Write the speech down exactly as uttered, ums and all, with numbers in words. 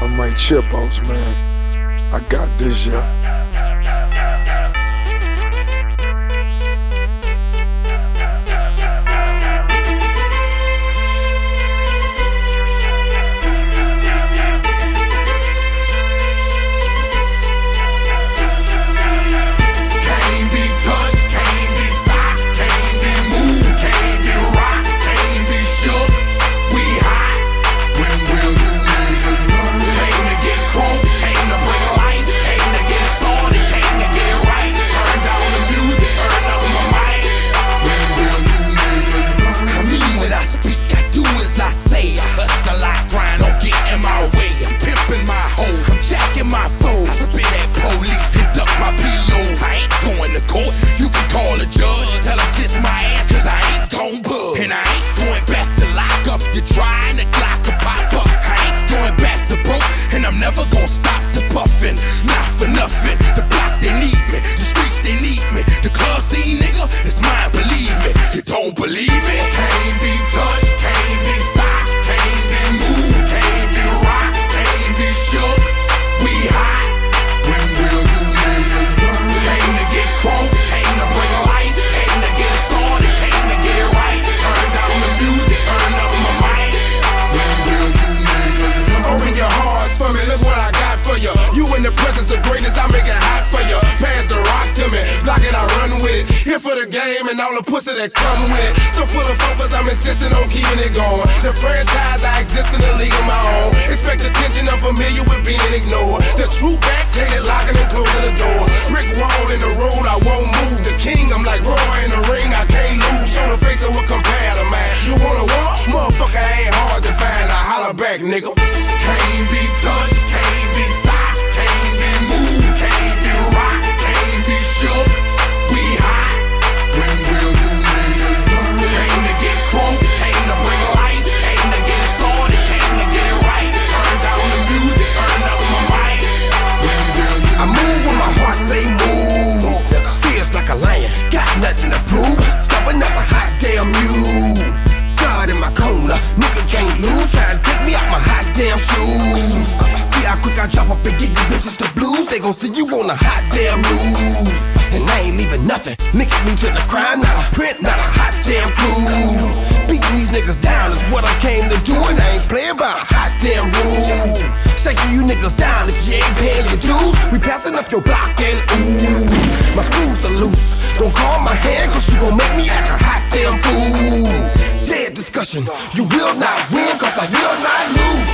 I'm right Chipos, man. I got this, yeah. You can call a judge, tell him kiss my ass, cause I ain't gon' budge. And I ain't going back to lock up. You're trying to Glock a pop up. I ain't going back to broke, and I'm never gon' stop the puffin'. Not for nothing. The block, they need me. The streets, they need me. The club scene, nigga, it's mine, believe me. You don't believe me? Can't be touched, can't be stopped, can't be moved, can't be rocked, can't be shook. We hot. When will you niggas learn? Came to get crunk, came to bring life, came to get started, came to get right. Turn down the music, turn up my mic. When will you niggas learn? Open your hearts for me, look what I got for you. You in the presence of greatness, I make it hot for you. Pass the rock to me, block it, I run with it. Here for the game and all the pussy that come with it. So full of focus, I'm insisting on keeping it going. The franchise, I exist in the league of my own. Expect attention, I'm familiar with being ignored. The true back, hated locking and closing the door. Brick wall in the road, I won't move. The king, I'm like Roy in the ring, I can't lose. Show the face of what compare to man. You wanna walk? Motherfucker ain't hard to find. I holler back, nigga. Can't be touched, can't be stopped, can't be moved, can't be rocked, can't be shook. We hot. When will you niggas learn? Came to get crunk, came to bring life, came to get started, came to get right. Turn down the music, turn up my mic. When will you I move when my heart say move. Feels like a lion, got nothing to prove. Stubborn as a hot damn mule. God in my corner, nigga can't lose. Trying to take me out my hot damn shoes. See how quick I drop up and get you bitches the blues. They gon' see you on the hot damn news. And I ain't leaving nothing, linking me to the crime. Not a print, not a hot damn clue. Beating these niggas down is what I came to do. And I ain't playing by a hot damn rule. Shaking you niggas down if you ain't paying your dues. We passing up your block and ooh, my screws are loose. Don't call my hand cause you gon' make me act a hot damn fool. Dead discussion, you will not win cause I will not lose.